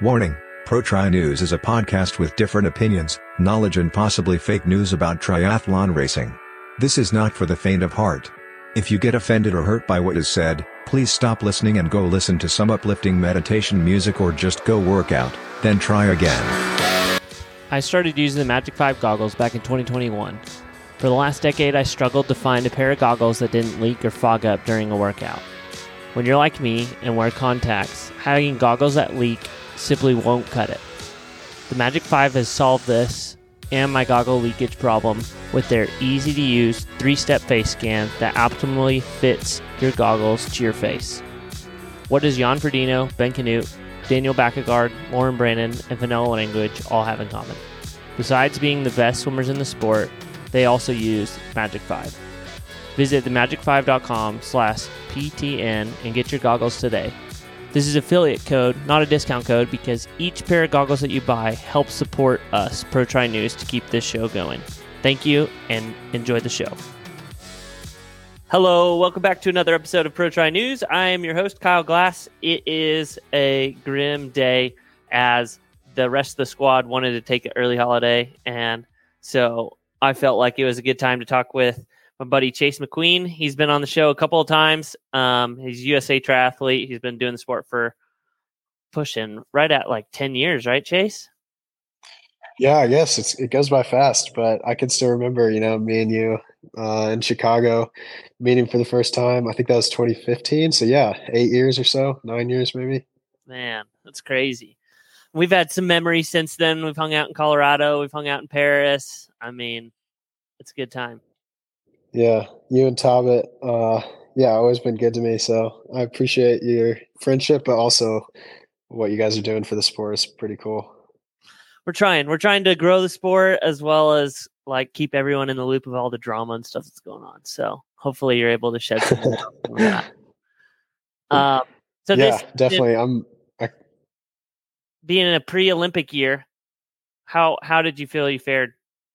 Warning: Pro Tri News is a podcast with different opinions, knowledge and possibly fake news about triathlon racing. This is not for the faint of heart. If you get offended or hurt by what is said, please stop listening and go listen to some uplifting meditation music or just go work out, then try again. I started using the Magic 5 goggles back in 2021. For the last decade, I struggled to find a pair of goggles that didn't leak or fog up during a workout. When you're like me and wear contacts, having goggles that leak simply won't cut it. The Magic 5 has solved this and my goggle leakage problem with their easy-to-use 3-step face scan that optimally fits your goggles to your face. What does Jan Frodeno, Ben Canute, Daniel Backegard, Lauren Brannon, and Vanilla Language all have in common? Besides being the best swimmers in the sport, they also use Magic 5. Visit themagic5.com/PTN and get your goggles today. This is affiliate code, not a discount code, because each pair of goggles that you buy helps support us, Pro Tri News, to keep this show going. Thank you, and enjoy the show. Hello, welcome back to another episode of Pro Tri News. I am your host, Kyle Glass. It is a grim day as the rest of the squad wanted to take an early holiday, and so I felt like it was a good time to talk with my buddy Chase McQueen. He's been on the show a couple of times. He's a USA triathlete. He's been doing the sport for pushing right at like 10 years, right, Chase? Yeah, I guess it goes by fast, but I can still remember, me and you in Chicago meeting for the first time. I think that was 2015. So yeah, 8 years or so, 9 years maybe. Man, that's crazy. We've had some memories since then. We've hung out in Colorado. We've hung out in Paris. I mean, it's a good time. Yeah, you and Talbot, always been good to me. So I appreciate your friendship, but also what you guys are doing for the sport is pretty cool. We're trying to grow the sport as well as like keep everyone in the loop of all the drama and stuff that's going on. So hopefully you're able to shed some light on that. Definitely. Being in a pre-Olympic year, how did you feel you fared?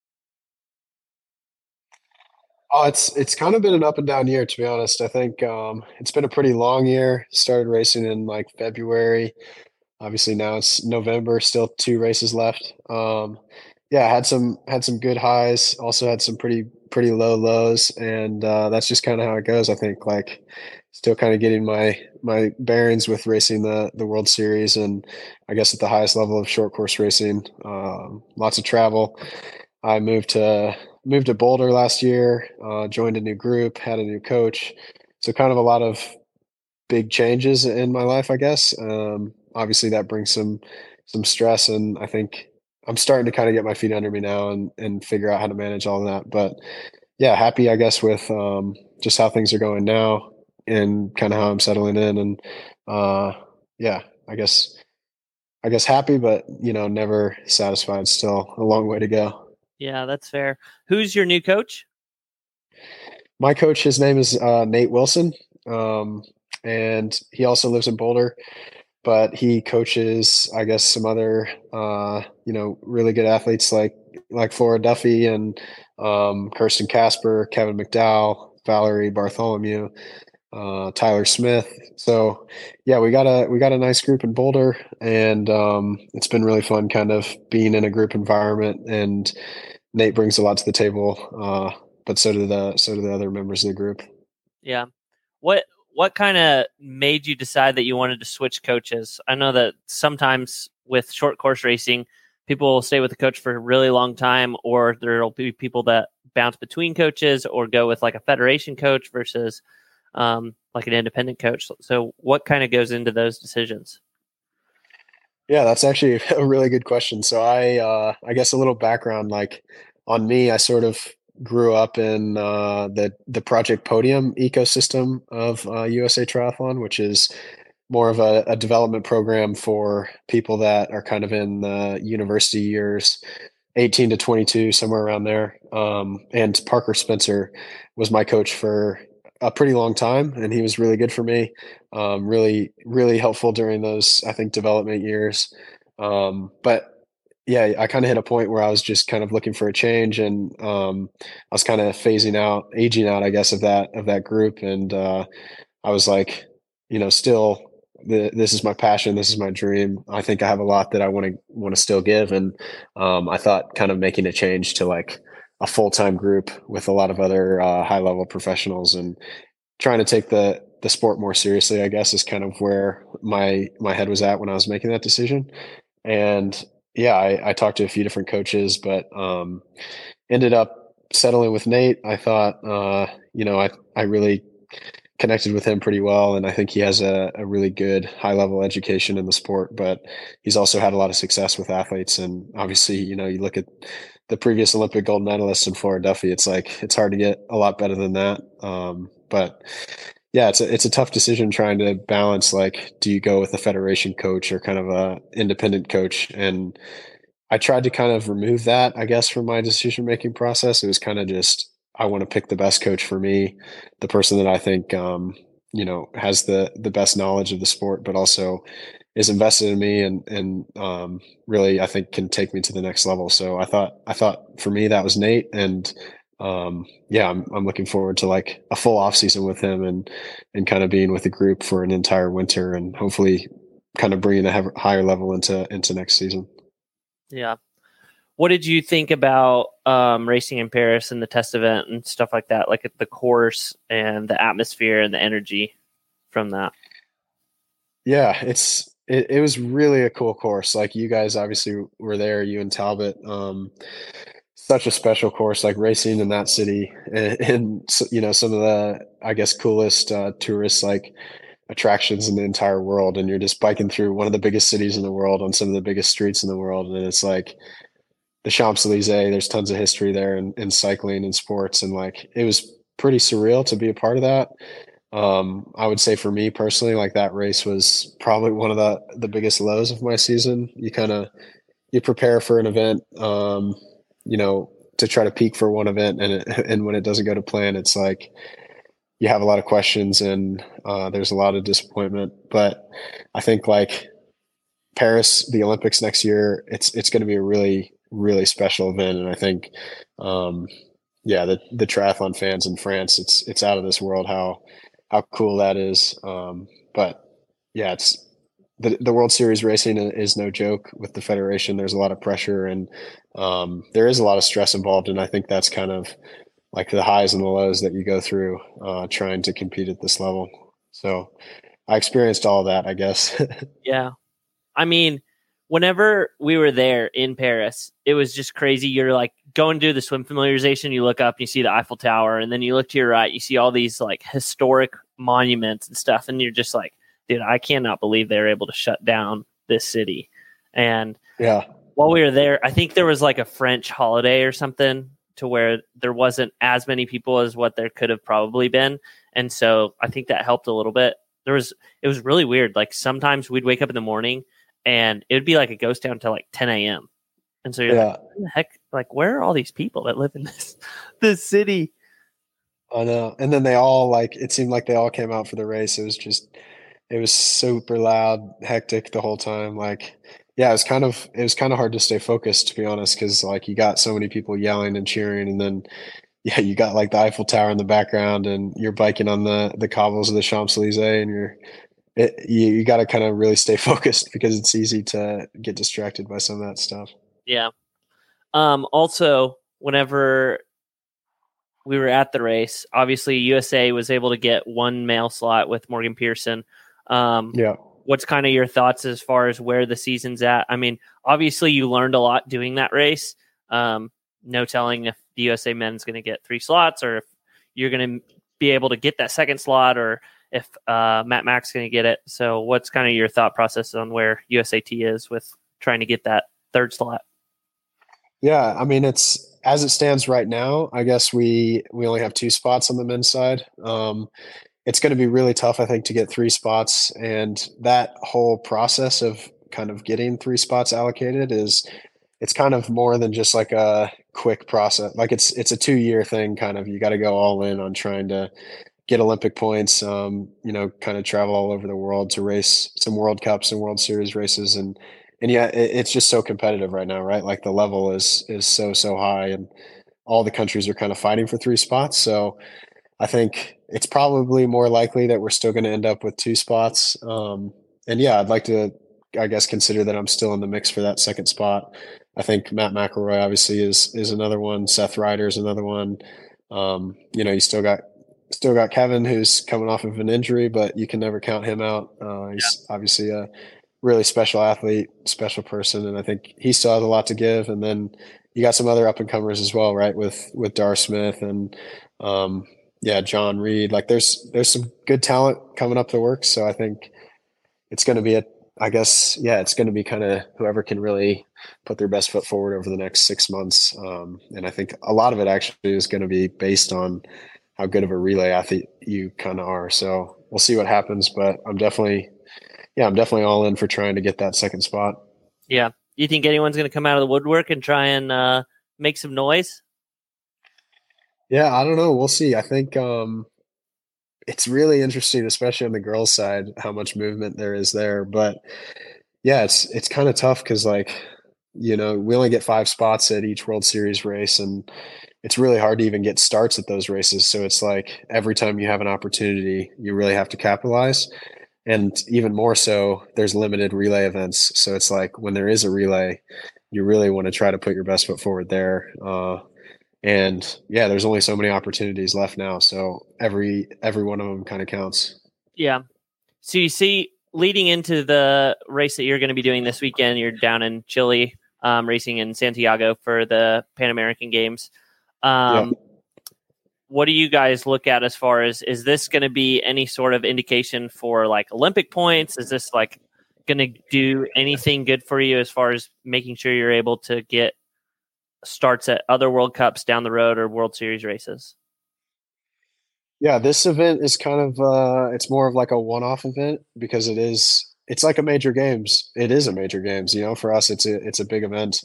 Oh, it's kind of been an up and down year, to be honest. I think it's been a pretty long year. Started racing in like February. Obviously now it's November, still 2 races left. Had some good highs, also had some pretty low lows, and that's just kind of how it goes. I think like still kind of getting my bearings with racing the World Series, and I guess at the highest level of short course racing. Lots of travel. I moved to Boulder last year, joined a new group, had a new coach. So kind of a lot of big changes in my life, I guess. Obviously that brings some stress, and I think I'm starting to kind of get my feet under me now and figure out how to manage all of that. But yeah, happy, I guess, with just how things are going now and kind of how I'm settling in. And I guess happy, but never satisfied. Still a long way to go. Yeah, that's fair. Who's your new coach? My coach, his name is Nate Wilson, and he also lives in Boulder, but he coaches, I guess, some other, really good athletes like Flora Duffy and Kirsten Casper, Kevin McDowell, Valerie Bartholomew, Tyler Smith. So yeah, we got a nice group in Boulder, and it's been really fun kind of being in a group environment, and Nate brings a lot to the table, but so do the other members of the group. Yeah. What kind of made you decide that you wanted to switch coaches? I know that sometimes with short course racing, people will stay with the coach for a really long time, or there'll be people that bounce between coaches or go with like a federation coach versus like an independent coach. So what kind of goes into those decisions? Yeah, that's actually a really good question. So I guess a little background, like on me, I sort of grew up in the Project Podium ecosystem of USA Triathlon, which is more of a development program for people that are kind of in the university years, 18 to 22, somewhere around there. And Parker Spencer was my coach for a pretty long time, and he was really good for me. Really, really helpful during those, I think, development years. But yeah, I kind of hit a point where I was just kind of looking for a change, and I was kind of aging out, I guess, of that group. And I was like, still this is my passion. This is my dream. I think I have a lot that I want to still give. And I thought kind of making a change to like a full-time group with a lot of other high-level professionals and trying to take the sport more seriously, I guess, is kind of where my head was at when I was making that decision. And yeah, I talked to a few different coaches, but ended up settling with Nate. I thought, I really connected with him pretty well, and I think he has a really good high level education in the sport. But he's also had a lot of success with athletes, and obviously, you look at the previous Olympic gold medalist in Flora Duffy. It's like it's hard to get a lot better than that. But yeah, it's a tough decision trying to balance like, do you go with a federation coach or kind of a independent coach? And I tried to kind of remove that, I guess, from my decision making process. It was kind of just I want to pick the best coach for me, the person that I think has the best knowledge of the sport, but also is invested in me and really I think can take me to the next level. So I thought for me that was Nate, and yeah, I'm looking forward to like a full off season with him and kind of being with the group for an entire winter and hopefully kind of bringing a higher level into next season. Yeah. What did you think about racing in Paris and the test event and stuff like that, like the course and the atmosphere and the energy from that? Yeah, it was really a cool course. Like you guys obviously were there, you and Talbot. Such a special course, like racing in that city, and some of the I guess coolest tourist like attractions in the entire world. And you're just biking through one of the biggest cities in the world on some of the biggest streets in the world, and it's like the Champs Elysees. There's tons of history there in cycling and sports, and like it was pretty surreal to be a part of that. I would say for me personally, like that race was probably one of the biggest lows of my season. You prepare for an event, to try to peak for one event, and when it doesn't go to plan, it's like you have a lot of questions and there's a lot of disappointment. But I think like Paris, the Olympics next year, it's going to be a really really special event, and I think, yeah, the triathlon fans in France, it's out of this world how cool that is. But yeah, it's the World Series racing is no joke with the federation. There's a lot of pressure and there is a lot of stress involved, and I think that's kind of like the highs and the lows that you go through trying to compete at this level. So I experienced all that, I guess. Yeah. I mean, whenever we were there in Paris, it was just crazy. You're like going to do the swim familiarization. You look up and you see the Eiffel Tower, and then you look to your right, you see all these like historic monuments and stuff. And you're just like, dude, I cannot believe they were able to shut down this city. And yeah, while we were there, I think there was like a French holiday or something to where there wasn't as many people as what there could have probably been. And so I think that helped a little bit. It was really weird. Like sometimes we'd wake up in the morning and it would be like a ghost town till like 10 a.m. And so you're like, what the heck? Like, where are all these people that live in this city? I know. And then they all like, it seemed like they all came out for the race. It was super loud, hectic the whole time. Like, yeah, it was kind of hard to stay focused, to be honest, because like you got so many people yelling and cheering, and then yeah, you got like the Eiffel Tower in the background, and you're biking on the cobbles of the Champs Elysees, and you got to kind of really stay focused because it's easy to get distracted by some of that stuff. Yeah. Also, whenever we were at the race, obviously USA was able to get one male slot with Morgan Pearson. Yeah. What's kind of your thoughts as far as where the season's at? I mean, obviously you learned a lot doing that race. No telling if the USA men's going to get 3 slots or if you're going to be able to get that second slot or if Matt Mack's going to get it. So what's kind of your thought process on where USAT is with trying to get that third slot? Yeah, I mean, it's as it stands right now, I guess we only have 2 spots on the men's side. It's going to be really tough, I think, to get 3 spots. And that whole process of kind of getting 3 spots allocated it's kind of more than just like a quick process. Like it's a 2-year thing, kind of. You got to go all in on trying to get Olympic points, kind of travel all over the world to race some World Cups and World Series races. And yeah, it's just so competitive right now, right? Like the level is so high, and all the countries are kind of fighting for 3 spots. So I think it's probably more likely that we're still going to end up with 2 spots. and yeah, I'd like to, I guess, consider that I'm still in the mix for that second spot. I think Matt McElroy obviously is another one. Seth Ryder is another one. You still got Kevin, who's coming off of an injury, but you can never count him out. He's obviously a really special athlete, special person, and I think he still has a lot to give. And then you got some other up and comers as well, right? With Dar Smith and John Reed. Like there's some good talent coming up the works. So I think it's going to be it's going to be kind of whoever can really put their best foot forward over the next 6 months. And I think a lot of it actually is going to be based on how good of a relay athlete you kind of are. So we'll see what happens, but I'm definitely all in for trying to get that second spot. Yeah. Do you think anyone's going to come out of the woodwork and try and make some noise? Yeah, I don't know. We'll see. I think it's really interesting, especially on the girls' side, how much movement there is there. But yeah, it's kind of tough because we only get 5 spots at each World Series race, and it's really hard to even get starts at those races. So it's like every time you have an opportunity, you really have to capitalize. And even more so, there's limited relay events. So it's like when there is a relay, you really want to try to put your best foot forward there. And yeah, there's only so many opportunities left now. So every one of them kind of counts. Yeah. So you see, leading into the race that you're going to be doing this weekend, you're down in Chile, racing in Santiago for the Pan American Games. What do you guys look at as far as, is this going to be any sort of indication for like Olympic points? Is this like going to do anything good for you as far as making sure you're able to get starts at other World Cups down the road or World Series races? Yeah, this event is kind of it's more of like a one-off event because it's like a major games. It is a major games, for us it's a big event.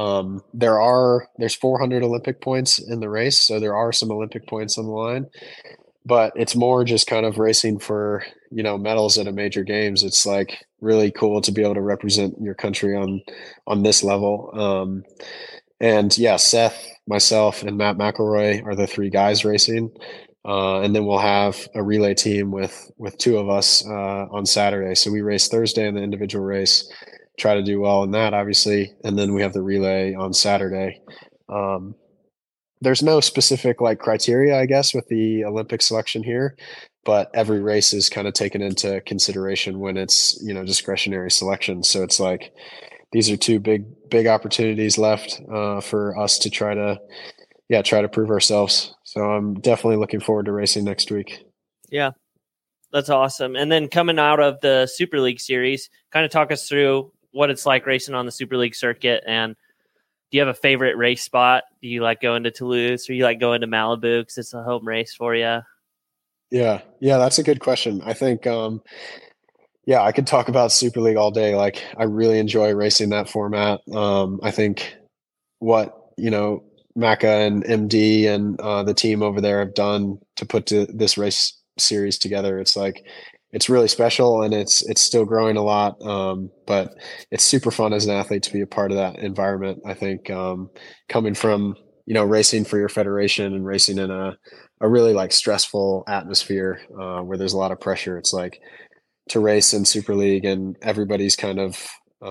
There's 400 Olympic points in the race, so there are some Olympic points on the line, but it's more just kind of racing for, medals at a major games. It's like really cool to be able to represent your country on this level. And yeah, Seth, myself, and Matt McElroy are the 3 guys racing. And then we'll have a relay team with 2 of us on Saturday. So we race Thursday in the individual race, try to do well in that, obviously, and then we have the relay on Saturday. There's no specific like criteria, I guess, with the Olympic selection here, but every race is kind of taken into consideration when it's discretionary selection. So it's like these are 2 big opportunities left for us to try to prove ourselves. So I'm definitely looking forward to racing next week. Yeah, that's awesome. And then coming out of the Super League series, kind of talk us through what it's like racing on the Super League circuit. And do you have a favorite race spot? Do you like going to Toulouse or you like going to Malibu because it's a home race for you? Yeah, that's a good question. I think, I could talk about Super League all day. Like I really enjoy racing that format. I think what, Maka and MD and the team over there have done to put this race series together. It's like, it's really special and it's still growing a lot. But it's super fun as an athlete to be a part of that environment. I think coming from, racing for your federation and racing in a really like stressful atmosphere where there's a lot of pressure. It's like to race in Super League and everybody's kind of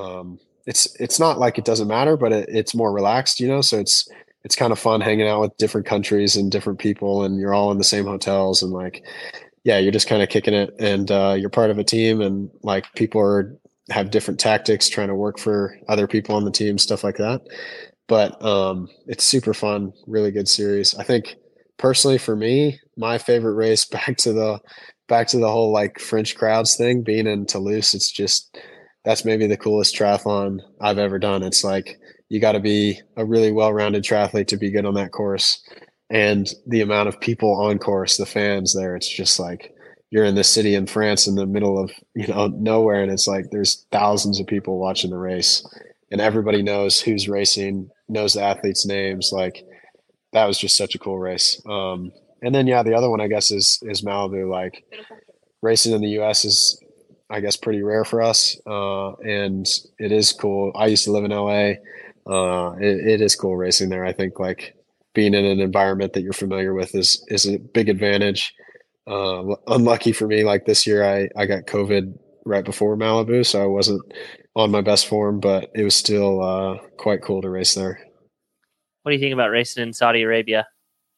it's not like it doesn't matter, but it's more relaxed, so it's kind of fun hanging out with different countries and different people, and you're all in the same hotels, and like, yeah, you're just kind of kicking it, and you're part of a team, and like people have different tactics trying to work for other people on the team, stuff like that. But it's super fun, really good series. I think personally for me, my favorite race back to the whole like French crowds thing, being in Toulouse, that's maybe the coolest triathlon I've ever done. It's like you got to be a really well-rounded triathlete to be good on that course. And the amount of people on course, the fans there, it's just like you're in this city in France in the middle of, nowhere. And it's like there's thousands of people watching the race and everybody knows who's racing, knows the athletes' names. Like that was just such a cool race. And then, the other one, I guess, is Malibu. Like racing in the US is, I guess, pretty rare for us. And it is cool. I used to live in LA. It is cool racing there. I think like being in an environment that you're familiar with is a big advantage. Unlucky for me, like this year, I got COVID right before Malibu, so I wasn't on my best form, but it was still quite cool to race there. What do you think about racing in Saudi Arabia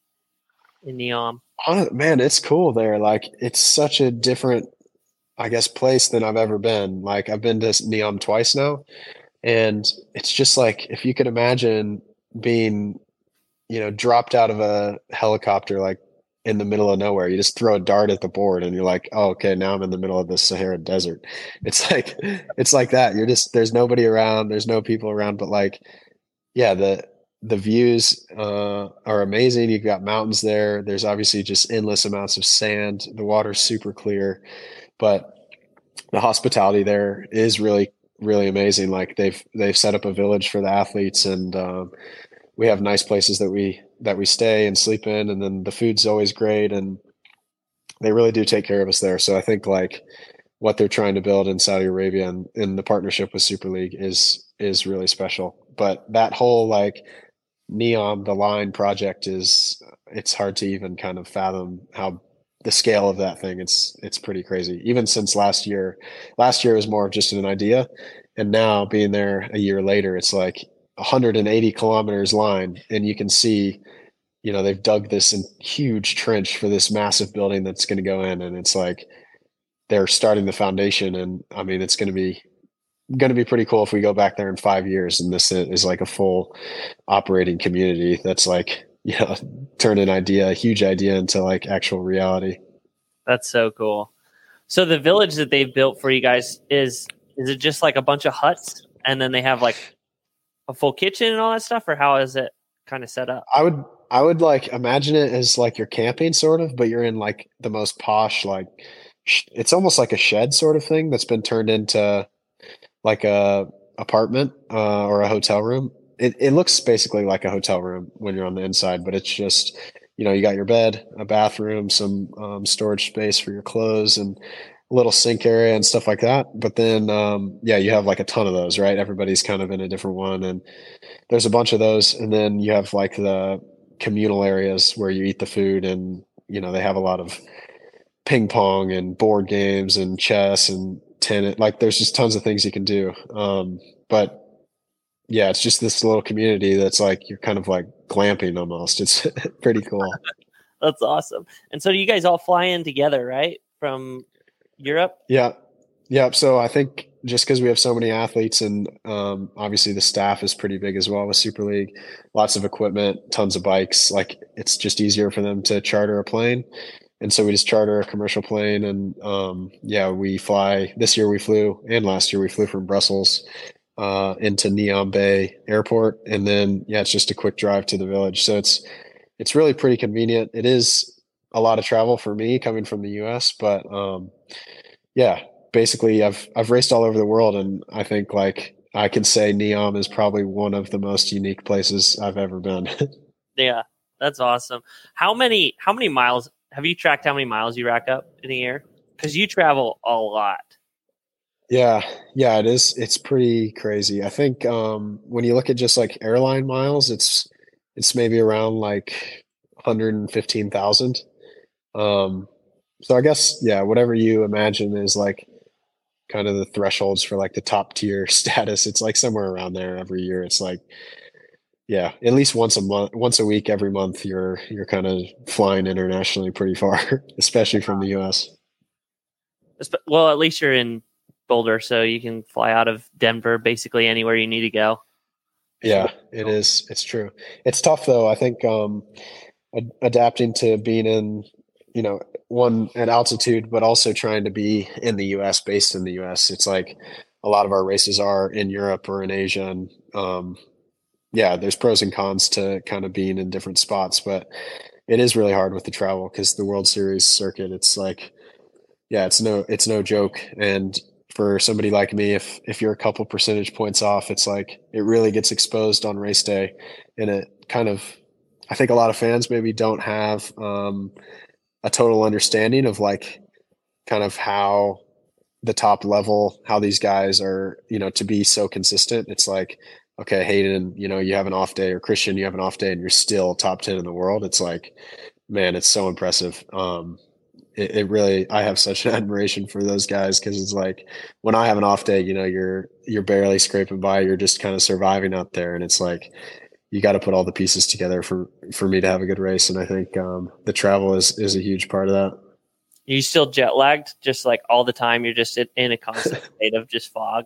in Neom? Man, it's cool there. Like it's such a different, I guess, place than I've ever been. Like I've been to Neom twice now, and it's just like if you could imagine being, dropped out of a helicopter like in the middle of nowhere. You just throw a dart at the board and you're like, oh, okay, now I'm in the middle of the Sahara Desert. It's like that. You're just there's nobody around, there's no people around, but like, yeah, the views are amazing. You've got mountains there. There's obviously just endless amounts of sand. The water's super clear, but the hospitality there is really, really amazing. Like they've set up a village for the athletes, and we have nice places that we stay and sleep in, and then the food's always great, and they really do take care of us there. So I think like what they're trying to build in Saudi Arabia and in the partnership with Super League is really special. But that whole like Neom, the line project it's hard to even kind of fathom how the scale of that thing. It's pretty crazy. Even since last year was more of just an idea. And now being there a year later, it's like 180 kilometers line. And you can see, they've dug this huge trench for this massive building that's going to go in. And it's like, they're starting the foundation. And I mean, it's going to be pretty cool if we go back there in 5 years and this is like a full operating community that's like, turn a huge idea into like actual reality. That's so cool. So the village that they've built for you guys is it just like a bunch of huts and then they have like a full kitchen and all that stuff, or how is it kind of set up? I would like imagine it as like you're camping sort of, but you're in like the most posh, like it's almost like a shed sort of thing that's been turned into like a apartment or a hotel room. It looks basically like a hotel room when you're on the inside, but it's just, you got your bed, a bathroom, some storage space for your clothes, and a little sink area and stuff like that. But then, yeah, you have like a ton of those, right? Everybody's kind of in a different one, and there's a bunch of those. And then you have like the communal areas where you eat the food, and they have a lot of ping pong and board games and chess and tennis. Like there's just tons of things you can do. But yeah, it's just this little community that's like you're kind of like glamping almost. It's pretty cool. That's awesome. And so you guys all fly in together, right? From Europe? Yeah. Yeah. So I think just because we have so many athletes and obviously the staff is pretty big as well with Super League, lots of equipment, tons of bikes, like it's just easier for them to charter a plane. And so we just charter a commercial plane and yeah, we fly. This year we flew, and last year we flew from Brussels into Neom Bay Airport, and then yeah, it's just a quick drive to the village. So it's really pretty convenient. It is a lot of travel for me coming from the US, but yeah, basically I've raced all over the world, and I think like I can say Neom is probably one of the most unique places I've ever been. Yeah, that's awesome. How many miles have you tracked? How many miles you rack up in a year? Because you travel a lot. Yeah, it is. It's pretty crazy. I think when you look at just like airline miles, it's maybe around like 115,000. So I guess yeah, whatever you imagine is like kind of the thresholds for like the top tier status. It's like somewhere around there every year. It's like yeah, at least once a month, once a week, every month, you're kind of flying internationally pretty far, especially from the U.S. Well, at least you're in Boulder, so you can fly out of Denver basically anywhere you need to go. Yeah, it is. It's true. It's tough though. I think adapting to being in, one at altitude, but also trying to be in the U.S., based in the U.S. It's like a lot of our races are in Europe or in Asia, and yeah, there's pros and cons to kind of being in different spots, but it is really hard with the travel because the World Series circuit, it's like, yeah, it's no joke. And for somebody like me, if you're a couple percentage points off, it's like it really gets exposed on race day, and it kind of, I think a lot of fans maybe don't have a total understanding of like kind of how the top level, how these guys are, to be so consistent. It's like, okay, Hayden, you have an off day, or Christian, you have an off day, and you're still top 10 in the world. It's like, man, it's so impressive. it really, I have such an admiration for those guys, because it's like when I have an off day, you're barely scraping by, you're just kind of surviving out there, and it's like you got to put all the pieces together for me to have a good race, and I think the travel is a huge part of that. You still jet lagged, just like all the time? You're just in a constant state of just fog.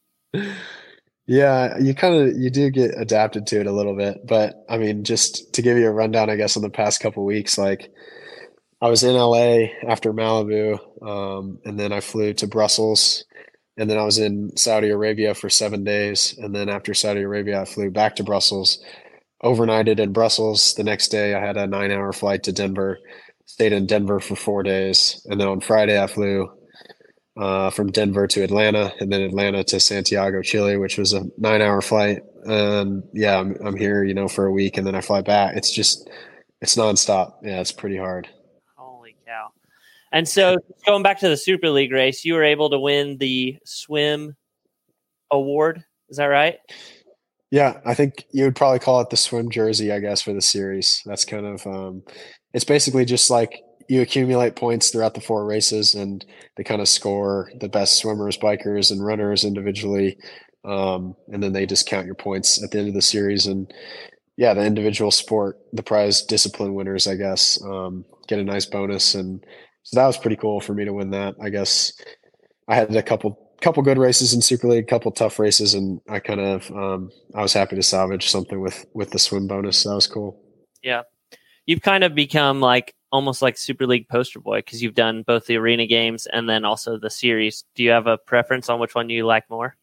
Yeah, you do get adapted to it a little bit, but I mean, just to give you a rundown, I guess on the past couple of weeks, like I was in LA after Malibu, and then I flew to Brussels, and then I was in Saudi Arabia for 7 days, and then after Saudi Arabia, I flew back to Brussels, overnighted in Brussels. The next day, I had a 9-hour flight to Denver, stayed in Denver for 4 days, and then on Friday, I flew from Denver to Atlanta, and then Atlanta to Santiago, Chile, which was a 9-hour flight. And yeah, I'm here, for a week, and then I fly back. It's nonstop. Yeah, it's pretty hard. Holy cow! And so going back to the Super League race, you were able to win the swim award. Is that right? Yeah, I think you would probably call it the swim jersey, I guess, for the series. That's kind of it's basically just like you accumulate points throughout the 4 races, and they kind of score the best swimmers, bikers, and runners individually, and then they just count your points at the end of the series. And yeah, the individual sport, the prize discipline winners, I guess, get a nice bonus, and so that was pretty cool for me to win that. I guess I had a couple good races in Super League, couple tough races, and I kind of I was happy to salvage something with the swim bonus. So that was cool. Yeah, you've kind of become like almost like Super League poster boy, because you've done both the arena games and then also the series. Do you have a preference on which one you like more?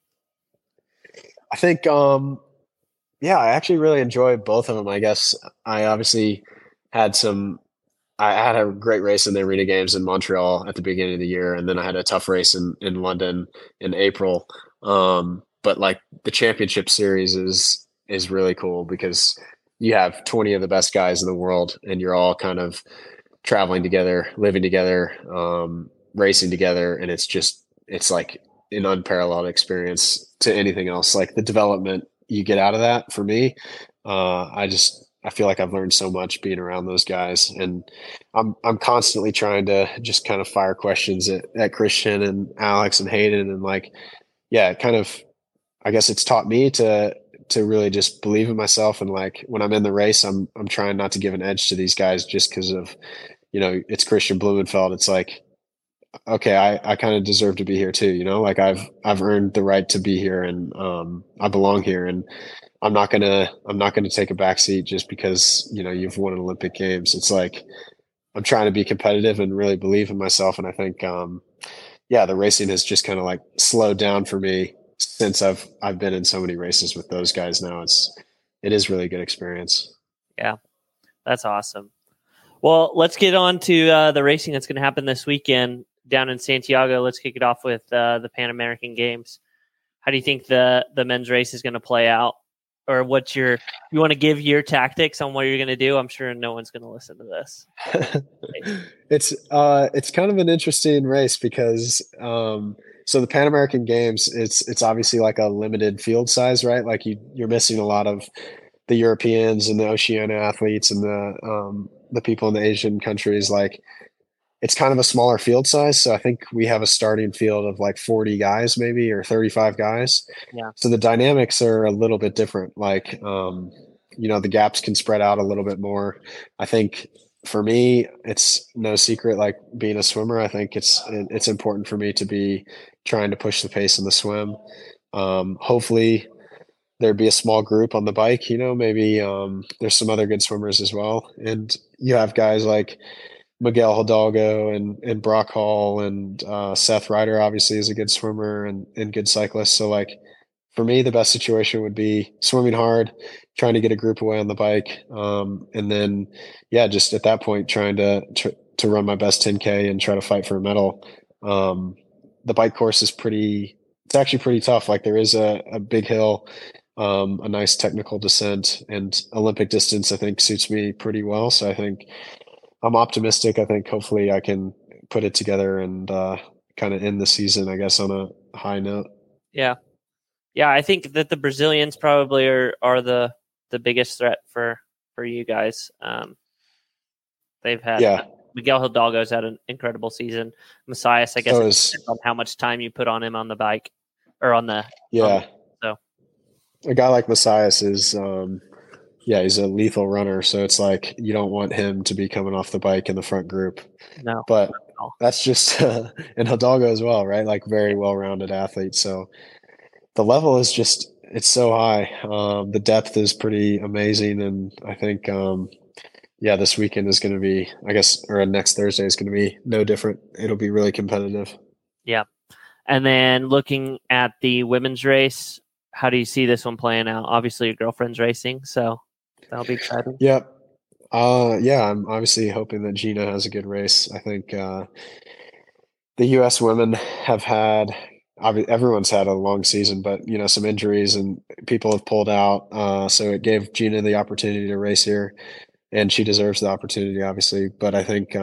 I think yeah, I actually really enjoy both of them. I guess I obviously had I had a great race in the arena games in Montreal at the beginning of the year, and then I had a tough race in London in April. But like the championship series is really cool, because you have 20 of the best guys in the world, and you're all kind of traveling together, living together, racing together, and it's like an unparalleled experience to anything else. Like the development you get out of that, for me, I feel like I've learned so much being around those guys, and I'm constantly trying to just kind of fire questions at Christian and Alex and Hayden, and like, yeah, kind of, I guess it's taught me to really just believe in myself, and like when I'm in the race, I'm trying not to give an edge to these guys just because of, it's Christian Blumenfeld. It's like, okay, I kind of deserve to be here too, like I've earned the right to be here, and I belong here, and I'm not gonna take a backseat just because you've won an Olympic Games. It's like I'm trying to be competitive and really believe in myself, and I think yeah, the racing has just kind of like slowed down for me since I've been in so many races with those guys now. It is really good experience. Yeah, that's awesome. Well, let's get on to the racing that's going to happen this weekend down in Santiago. Let's kick it off with the Pan American Games. How do you think the men's race is going to play out? Or what's you want to give your tactics on what you're going to do? I'm sure no one's going to listen to this. It's kind of an interesting race because so the Pan American Games, it's obviously like a limited field size, right? Like you're missing a lot of the Europeans and the Oceania athletes and the people in the Asian countries. Like it's kind of a smaller field size. So I think we have a starting field of like 40 guys maybe, or 35 guys. Yeah. So the dynamics are a little bit different. Like, the gaps can spread out a little bit more. I think for me, it's no secret, like being a swimmer, I think it's important for me to be trying to push the pace in the swim. Hopefully there'd be a small group on the bike, maybe there's some other good swimmers as well. And you have guys like Miguel Hidalgo and Brock Hall and Seth Ryder obviously is a good swimmer and good cyclist. So like for me, the best situation would be swimming hard, trying to get a group away on the bike, and then yeah, just at that point trying to run my best 10K and try to fight for a medal. The bike course is it's actually pretty tough. Like there is a big hill, a nice technical descent, and Olympic distance I think suits me pretty well. So I think I'm optimistic. I think hopefully I can put it together and kind of end the season, I guess, on a high note. Yeah. Yeah, I think that the Brazilians probably are the biggest threat for you guys. They've had Miguel Hidalgo's had an incredible season. Macias, I guess, it depends on how much time you put on him on the bike or on the so a guy like Macias is he's a lethal runner, so it's like you don't want him to be coming off the bike in the front group. No, but that's just and Hidalgo as well, right? Like very well-rounded athlete. So the level is just it's so high. The depth is pretty amazing, and I think this weekend is going to be, I guess, or next Thursday is going to be no different. It'll be really competitive. Yeah. And then looking at the women's race, how do you see this one playing out? Obviously, your girlfriend's racing, so that'll be exciting. Yep. I'm obviously hoping that Gina has a good race. I think the U.S. women have had everyone's had a long season, but some injuries and people have pulled out. So it gave Gina the opportunity to race here, and she deserves the opportunity, obviously. But I think,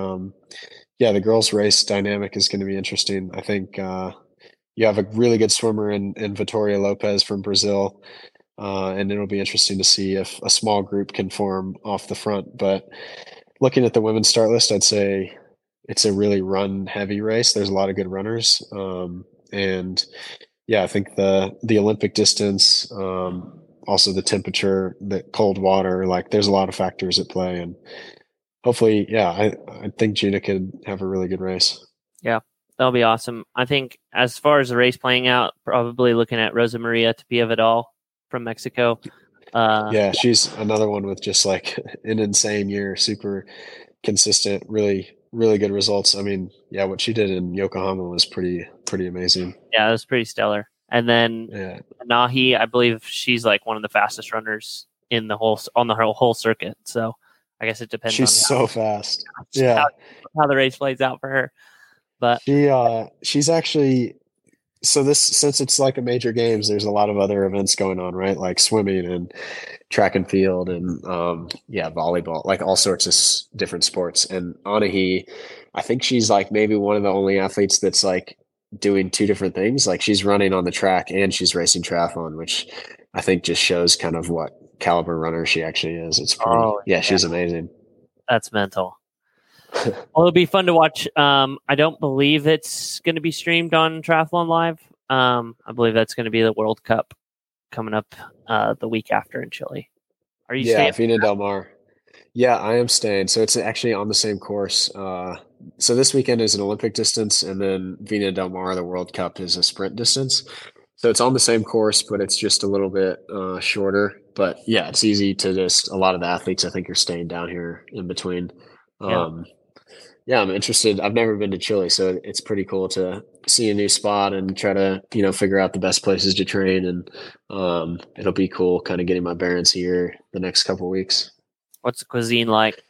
the girls' race dynamic is going to be interesting. I think you have a really good swimmer in Vittoria Lopez from Brazil, and it'll be interesting to see if a small group can form off the front. But looking at the women's start list, I'd say it's a really run-heavy race. There's a lot of good runners. And I think the Olympic distance, also the temperature, the cold water, like there's a lot of factors at play, and hopefully, I think Gina could have a really good race. Yeah, that'll be awesome. I think as far as the race playing out, probably looking at Rosa Maria Tapia Vidal from Mexico. She's another one with just like an insane year, super consistent, really, really good results. I mean, what she did in Yokohama was pretty amazing. Yeah, it was pretty stellar. And then Nahi, I believe she's like one of the fastest runners on the whole circuit. So I guess it depends. She's so fast. How the race plays out for her. But she's actually, since it's like a major games, there's a lot of other events going on, right? Like swimming and track and field and volleyball, like all sorts of different sports. And Anahi, I think she's like maybe one of the only athletes that's like doing two different things. Like she's running on the track and she's racing triathlon, which I think just shows kind of what caliber runner she actually is. It's pretty, she's amazing. That's mental. Well, it'll be fun to watch. I don't believe it's going to be streamed on Triathlon Live. I believe that's going to be the World Cup coming up the week after in Chile. Are you staying? Vina Del Mar. Yeah, I am staying. So it's actually on the same course. So this weekend is an Olympic distance, and then Vina Del Mar, the World Cup, is a sprint distance. So it's on the same course, but it's just a little bit shorter. But it's easy to a lot of the athletes I think are staying down here in between. I'm interested. I've never been to Chile, so it's pretty cool to see a new spot and try to, figure out the best places to train. And it'll be cool kind of getting my bearings here the next couple of weeks. What's the cuisine like?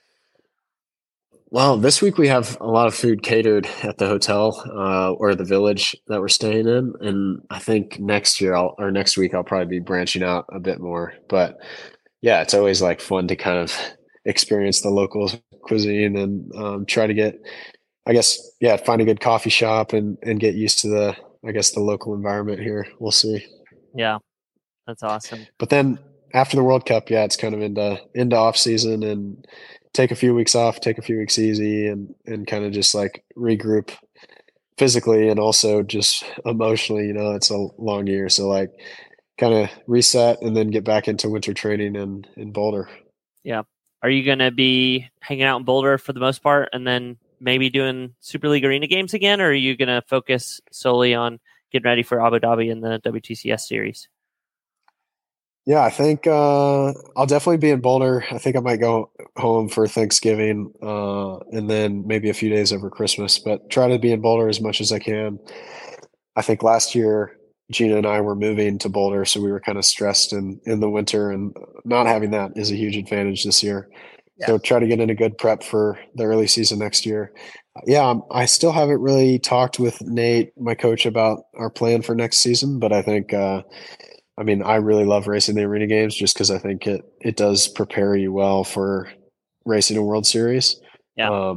Well, this week we have a lot of food catered at the hotel or the village that we're staying in. And I think next week I'll probably be branching out a bit more. But it's always like fun to kind of experience the local cuisine and try to get, find a good coffee shop and get used to the local environment here. We'll see. Yeah, that's awesome. But then after the World Cup, it's kind of into off season and take a few weeks off, take a few weeks easy and kind of just like regroup physically and also just emotionally, it's a long year. So like kind of reset and then get back into winter training in Boulder. Yeah. Are you going to be hanging out in Boulder for the most part and then maybe doing Super League Arena games again? Or are you going to focus solely on getting ready for Abu Dhabi and the WTCS series? Yeah, I think I'll definitely be in Boulder. I think I might go home for Thanksgiving and then maybe a few days over Christmas, but try to be in Boulder as much as I can. I think last year, Gina and I were moving to Boulder, so we were kind of stressed in the winter, and not having that is a huge advantage this year. Yeah. So try to get in a good prep for the early season next year. I still haven't really talked with Nate, my coach, about our plan for next season, but I think I really love racing the arena games just because I think it does prepare you well for racing a World Series. Yeah.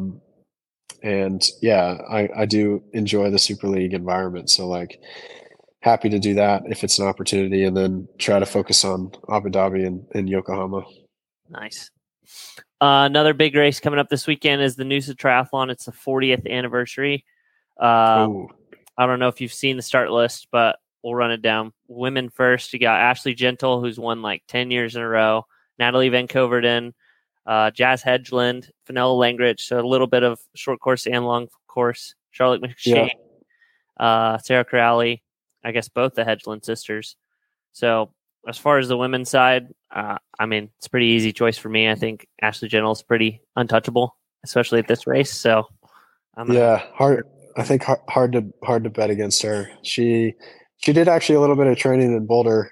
I do enjoy the Super League environment. So like happy to do that if it's an opportunity and then try to focus on Abu Dhabi and Yokohama. Nice. Another big race coming up this weekend is the Noosa Triathlon. It's the 40th anniversary. I don't know if you've seen the start list, but we'll run it down. Women first, you got Ashley Gentle, who's won like 10 years in a row. Natalie Van Coverden, Jazz Hedgeland, Fenella Langridge. So a little bit of short course and long course. Charlotte McShane, Sarah Crowley, I guess both the Hedgeland sisters. So as far as the women's side, I mean, it's a pretty easy choice for me. I think Ashley Gentle is pretty untouchable, especially at this race. So, hard. I think hard to bet against her. She did actually a little bit of training in Boulder.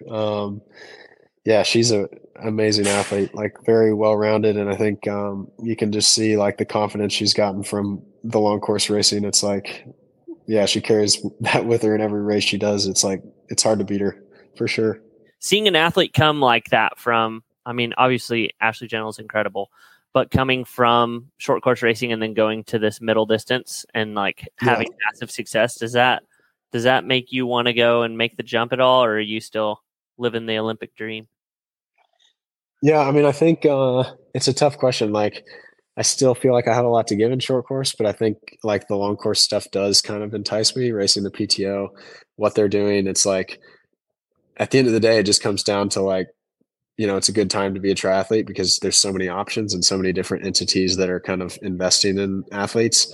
She's an amazing athlete, like very well rounded, and I think you can just see like the confidence she's gotten from the long course racing. It's like, she carries that with her in every race she does. It's like it's hard to beat her for sure. Seeing an athlete come like that from, I mean, obviously Ashley Gentle is incredible, but coming from short course racing and then going to this middle distance and like having massive success, does that make you want to go and make the jump at all, or are you still living the Olympic dream? Yeah, I mean, I think it's a tough question. Like, I still feel like I have a lot to give in short course, but I think like the long course stuff does kind of entice me. Racing the PTO, what they're doing, it's like, at the end of the day, it just comes down to like, it's a good time to be a triathlete because there's so many options and so many different entities that are kind of investing in athletes.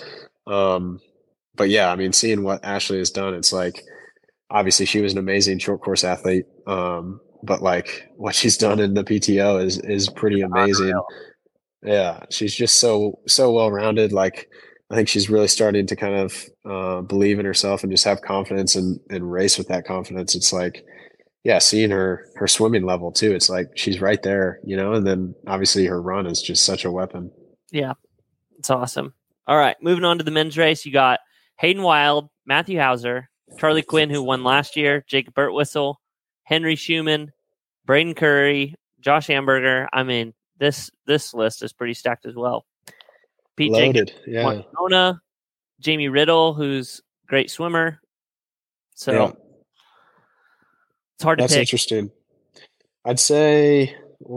But yeah, I mean, seeing what Ashley has done, it's like, obviously she was an amazing short course athlete. But like what she's done in the PTO is pretty amazing. Yeah. She's just so well-rounded. Like, I think she's really starting to kind of believe in herself and just have confidence and race with that confidence. It's like, seeing her swimming level too. It's like she's right there, and then obviously her run is just such a weapon. Yeah, it's awesome. All right, moving on to the men's race. You got Hayden Wild, Matthew Hauser, Charlie Quinn, who won last year, Jacob Birtwistle, Henry Schumann, Braden Curry, Josh Amberger. I mean, this list is pretty stacked as well. Pete Loaded, Jacobs, Montana, Jamie Riddle, who's a great swimmer. So it's hard to pick. That's interesting. I'd say,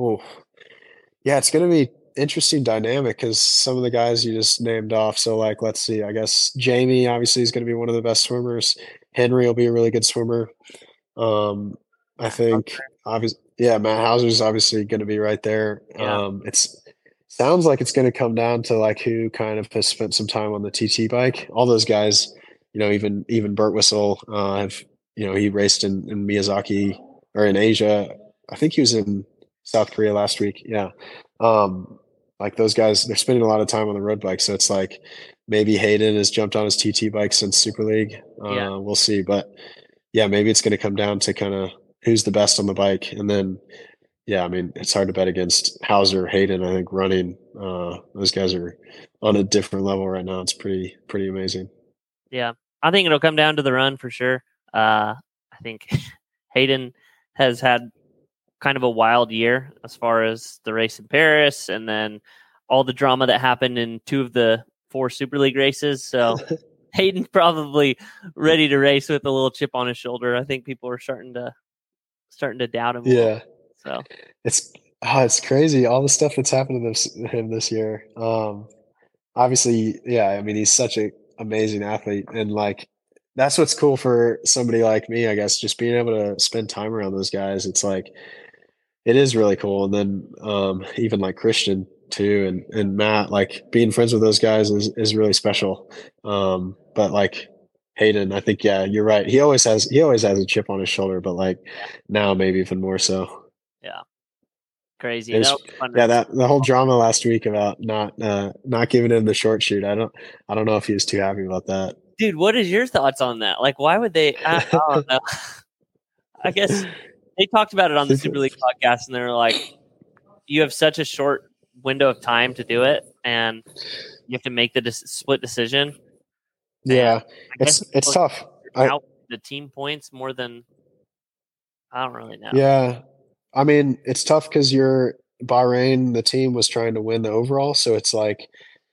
it's going to be interesting dynamic because some of the guys you just named off. So like, let's see, I guess Jamie obviously is going to be one of the best swimmers. Henry will be a really good swimmer. I think obviously, Matt Hauser's obviously going to be right there. It's sounds like it's going to come down to like who kind of has spent some time on the TT bike. All those guys, even Birtwistle, he raced in Miyazaki or in Asia. I think he was in South Korea last week. Yeah. Like those guys, they're spending a lot of time on the road bike. So it's like maybe Hayden has jumped on his TT bike since Super League. We'll see. But maybe it's going to come down to kind of who's the best on the bike. And then, I mean, it's hard to bet against Hauser, Hayden. I think running, those guys are on a different level right now. It's pretty amazing. Yeah. I think it'll come down to the run for sure. I think Hayden has had kind of a wild year as far as the race in Paris and then all the drama that happened in 2 of the 4 Super League races. So Hayden's probably ready to race with a little chip on his shoulder. I think people are starting to doubt him. Yeah. So it's crazy. All the stuff that's happened to him this year. Obviously, I mean, he's such an amazing athlete, and like, that's what's cool for somebody like me, I guess, just being able to spend time around those guys. It's like, it is really cool. And then even like Christian too, and Matt, like being friends with those guys is really special. But like Hayden, I think, you're right. He always has a chip on his shoulder, but like now maybe even more so. Yeah. Crazy. The whole drama last week about not giving him the short shoot. I don't know if he was too happy about that. Dude, what is your thoughts on that? Like, why would they? I don't know. I guess they talked about it on the Super League podcast, and they were like, you have such a short window of time to do it, and you have to make the split decision. Yeah, it's tough. The team points more than I don't really know. Yeah, I mean, it's tough because you're Bahrain. The team was trying to win the overall, so it's like,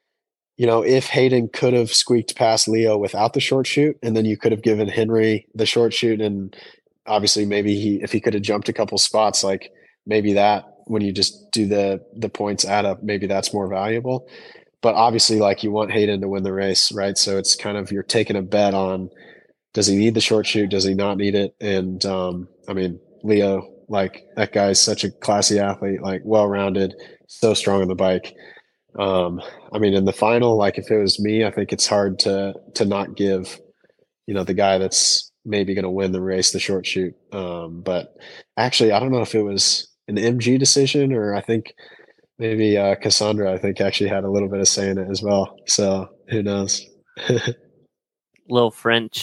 if Hayden could have squeaked past Leo without the short shoot, and then you could have given Henry the short shoot, and obviously maybe if he could have jumped a couple spots, like maybe that when you just do the points add up, maybe that's more valuable. But obviously, like, you want Hayden to win the race, right? So it's kind of, you're taking a bet on, does he need the short chute? Does he not need it? And I mean, Leo, like, that guy's such a classy athlete, like, well-rounded, so strong on the bike. I mean, in the final, like, if it was me, I think it's hard to not give, the guy that's maybe going to win the race the short chute. But actually, I don't know if it was an MG decision, or I think maybe Cassandra, I think, actually had a little bit of say in it as well. So who knows? Little French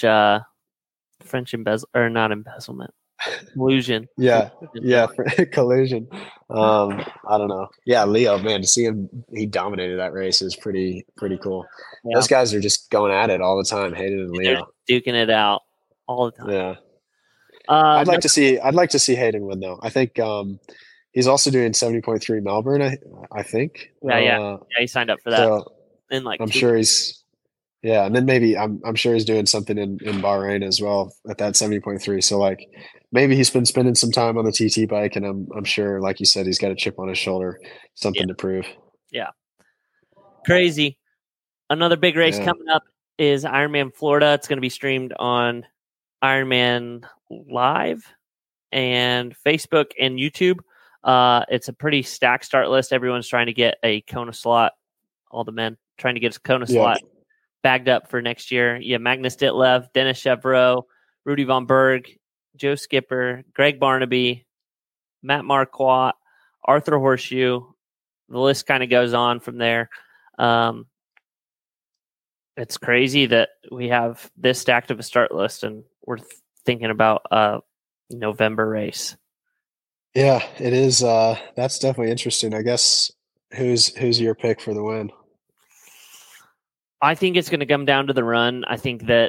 or not embezzlement, collusion. Yeah, collusion. I don't know. Yeah, Leo, man, to see him, he dominated that race is pretty cool. Yeah. Those guys are just going at it all the time, Hayden and Leo. They're duking it out all the time. Yeah. I'd like to see Hayden win, though. I think he's also doing 70.3 Melbourne, I think. Yeah, he signed up for that. So in like I'm sure he's and then maybe I'm sure he's doing something in Bahrain as well at that 70.3. So, like, maybe he's been spending some time on the TT bike, and I'm sure, like you said, he's got a chip on his shoulder, something to prove. Yeah. Crazy. Another big race coming up is Ironman Florida. It's going to be streamed on Ironman Live and Facebook and YouTube. It's a pretty stacked start list. Everyone's trying to get a Kona slot. All the men trying to get a Kona slot bagged up for next year. Yeah, Magnus Ditlev, Dennis Chevreau, Rudy Von Berg, Joe Skipper, Greg Barnaby, Matt Marquardt, Arthur Horseshoe. The list kind of goes on from there. It's crazy that we have this stacked of a start list, and we're thinking about a November race. Yeah, it is. That's definitely interesting. I guess who's your pick for the win? I think it's going to come down to the run. I think that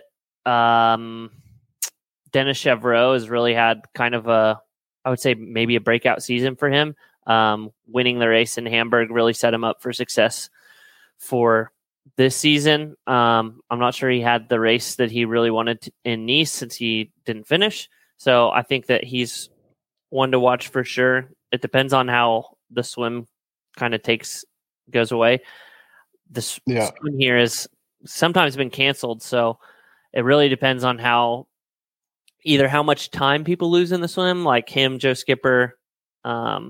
Dennis Chevreau has really had kind of I would say maybe a breakout season for him. Winning the race in Hamburg really set him up for success for this season. I'm not sure he had the race that he really wanted in Nice since he didn't finish. So I think that he's one to watch for sure. It depends on how the swim kind of goes away. The swim here is sometimes been canceled, so it really depends on either how much time people lose in the swim, like him, Joe Skipper, and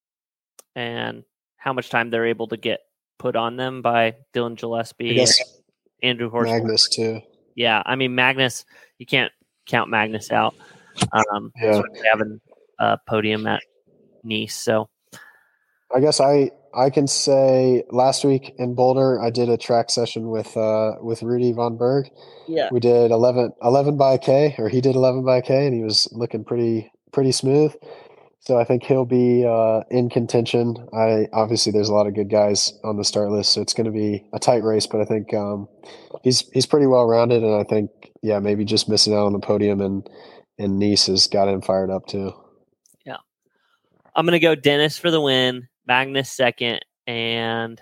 how much time they're able to get put on them by Dylan Gillespie, Andrew Horst, Magnus too. Yeah, I mean Magnus, you can't count Magnus out. Having a podium at Nice, so I guess I can say last week in Boulder, I did a track session with Rudy Von Berg. Yeah, we did 11 by K, or he did 11 by K, and he was looking pretty smooth. So I think he'll be in contention. Obviously there's a lot of good guys on the start list, so it's going to be a tight race. But I think he's pretty well rounded, and I think maybe just missing out on the podium in Nice has got him fired up too. Yeah, I'm going to go Dennis for the win, Magnus second, and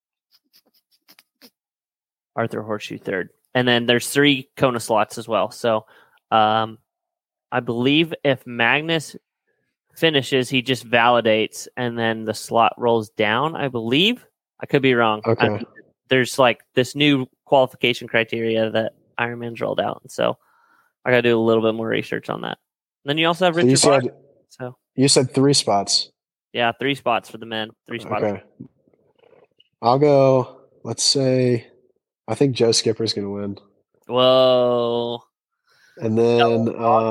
Arthur Horseshoe third. And then there's 3 Kona slots as well. So I believe if Magnus finishes, he just validates, and then the slot rolls down, I believe. I could be wrong. Okay. There's like this new qualification criteria that Ironman's rolled out. And so I got to do a little bit more research on that. And then you also have Richard Barr. So you said 3 spots. Yeah, 3 spots for the men. 3 spots. Okay. I'll go, let's say, I think Joe Skipper's going to win. Whoa. And then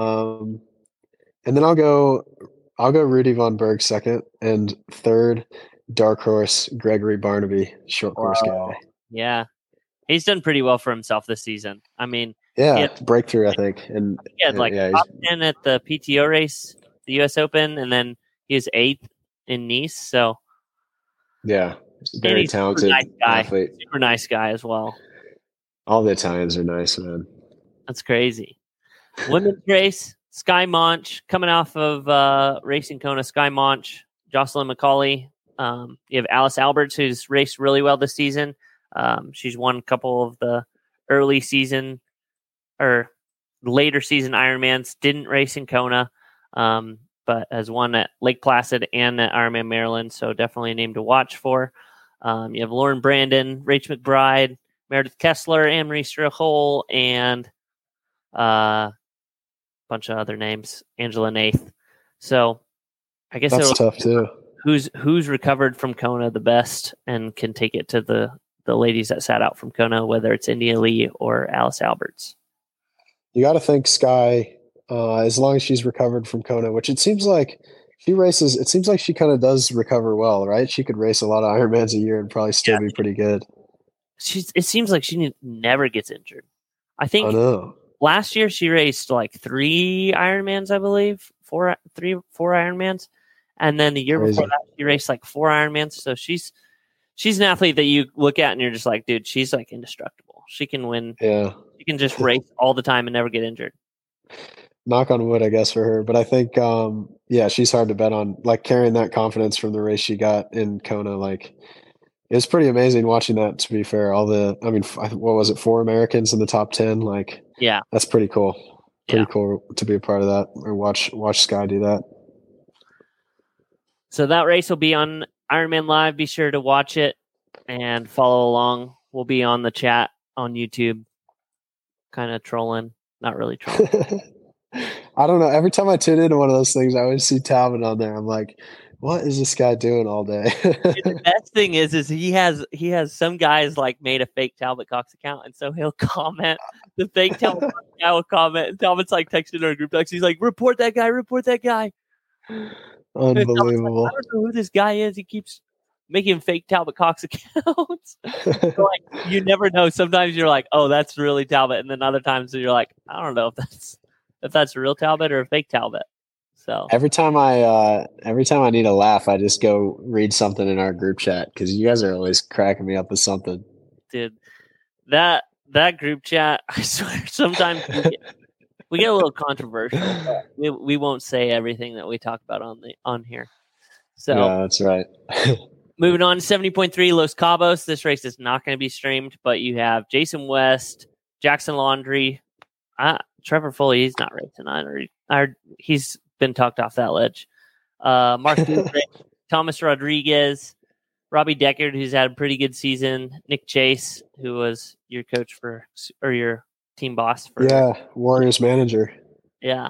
I'll go Rudy Von Berg second, and third, dark horse Gregory Barnaby, short course guy. Yeah. He's done pretty well for himself this season. I mean, breakthrough, I think. And he had top 10 at the PTO race, the US Open, and then he was 8th in Nice. So very talented athlete. Super nice guy as well. All the Italians are nice, man. That's crazy. Women's race, Sky Monch, coming off of Racing Kona, Sky Monch, Jocelyn McCauley. You have Alice Alberts, who's raced really well this season. She's won a couple of the early season or later season Ironmans, didn't race in Kona, but but has won at Lake Placid and at Ironman Maryland, so definitely a name to watch for. You have Lauren Brandon, Rach McBride, Meredith Kessler, Anne-Marie Strachol, and a bunch of other names, Angela Nath. So I guess that's tough too. Who's recovered from Kona the best and can take it to the ladies that sat out from Kona, whether it's India Lee or Alice Alberts. You got to think Sky, as long as she's recovered from Kona, which it seems like she races. It seems like she kind of does recover well, right? She could race a lot of Ironmans a year and probably still be pretty good. It seems like she never gets injured. I think last year she raced like 3 Ironmans, I believe, 4 Ironmans, and then the year before that she raced like 4 Ironmans. So she's an athlete that you look at and you're just like, dude, she's like indestructible. She can win. Yeah, she can just race all the time and never get injured. Knock on wood, I guess, for her. But I think, she's hard to bet on. Like carrying that confidence from the race she got in Kona, like it was pretty amazing watching that. To be fair, what was it? 4 Americans in the top 10. Like, yeah, that's pretty cool. Pretty cool to be a part of that or watch Sky do that. So that race will be on Ironman Live. Be sure to watch it and follow along. We'll be on the chat on YouTube, kind of trolling. Not really trolling. I don't know. Every time I tune into one of those things, I always see Talbot on there. I'm like, what is this guy doing all day? The best thing is he has some guys like made a fake Talbot Cox account, and so he'll comment. The fake Talbot Cox guy will comment, and Talbot's like texting our group text. He's like, report that guy. Unbelievable. Like, I don't know who this guy is. He keeps making fake Talbot Cox accounts. So, like, you never know. Sometimes you're like, oh, that's really Talbot, and then other times you're like, I don't know if that's real Talbot or a fake Talbot. So every time I need a laugh, I just go read something in our group chat because you guys are always cracking me up with something. Dude, that group chat, I swear, sometimes we get a little controversial. But we won't say everything that we talk about on here. So yeah, that's right. Moving on to 70.3 Los Cabos. This race is not going to be streamed, but you have Jason West, Jackson Laundry, Trevor Foley. He's not racing either. He's been talked off that ledge. Mark Dubrick, Thomas Rodriguez, Robbie Deckard, who's had a pretty good season, Nick Chase, who was your coach or your team boss for Warriors manager. Yeah.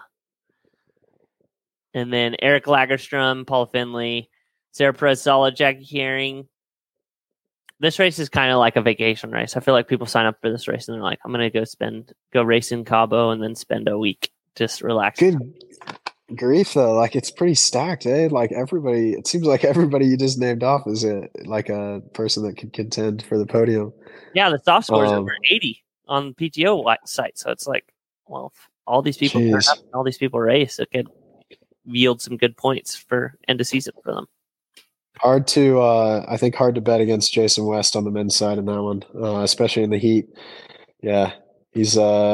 And then Eric Lagerstrom, Paula Finley, Sarah Perez Sala, Jackie Herring. This race is kind of like a vacation race. I feel like people sign up for this race and they're like, I'm going to go race in Cabo and then spend a week just relaxing. Good grief, though. Like, it's pretty stacked, eh? Like, it seems like everybody you just named off is a person that could contend for the podium. Yeah, the soft score is over 80 on the PTO site. So it's like, well, if all these people turn up and all these people race, it could yield some good points for end of season for them. Hard to bet against Jason West on the men's side in that one, especially in the heat. Yeah, he's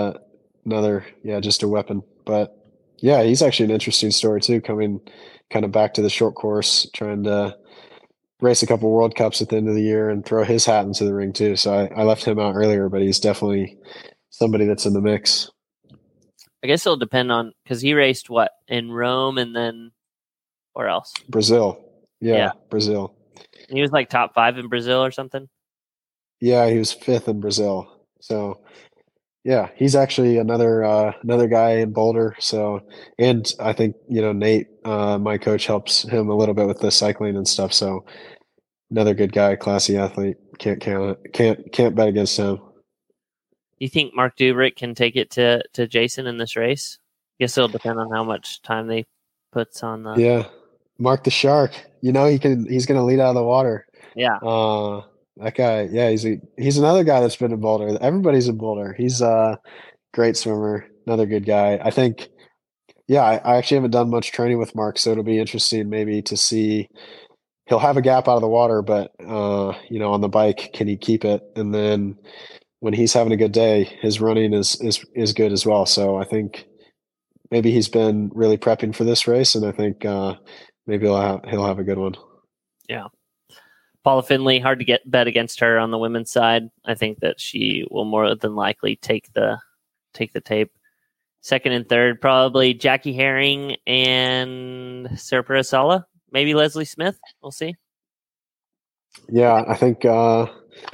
just a weapon. But yeah, he's actually an interesting story too, coming kind of back to the short course, trying to race a couple World Cups at the end of the year and throw his hat into the ring too. So I left him out earlier, but he's definitely somebody that's in the mix. I guess it'll depend on, because he raced in Rome and then where else? Brazil. Yeah, Brazil. He was like top 5 in Brazil or something. Yeah, he was 5th in Brazil. So yeah, he's actually another guy in Boulder. So, and I think, Nate, my coach, helps him a little bit with the cycling and stuff. So another good guy, classy athlete. Can't bet against him. You think Mark Dubrick can take it to Jason in this race? Guess it'll depend on how much time they puts on the. Yeah, Mark the Shark. He's going to lead out of the water. Yeah. That guy. Yeah, he's another guy that's been in Boulder. Everybody's in Boulder. He's a great swimmer. Another good guy. I think. Yeah, I actually haven't done much training with Mark, so it'll be interesting maybe to see. He'll have a gap out of the water, but on the bike, can he keep it? And then when he's having a good day, his running is good as well. So I think maybe he's been really prepping for this race, and I think maybe he'll have a good one. Yeah. Paula Finley, hard to bet against her on the women's side. I think that she will more than likely take the tape. second and third, probably Jackie Herring and Sarah Perez-Sala. Maybe Leslie Smith. We'll see. Yeah, I think. I